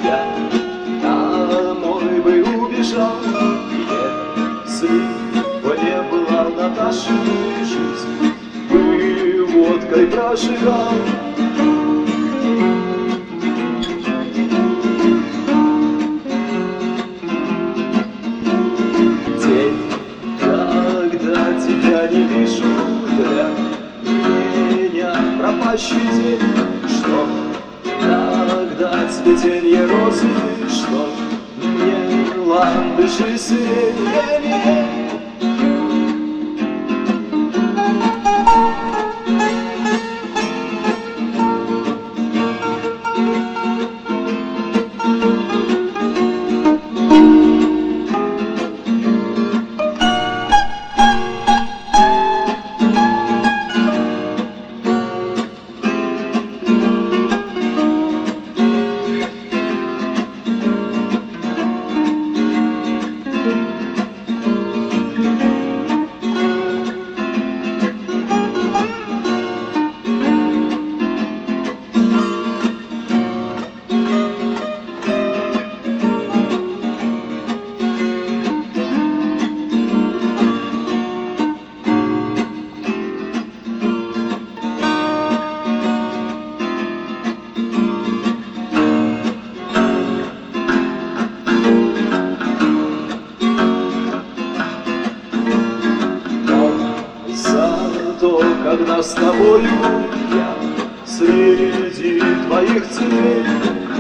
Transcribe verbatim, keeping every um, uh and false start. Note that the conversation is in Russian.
я домой бы убежал, если бы не была Наташа, жизнь бы водкой прожигал. День, когда тебя не вижу, для меня пропащий день. Что тогда цветенье розы, что мне ландыши сирени. Когда с тобою я среди твоих цветов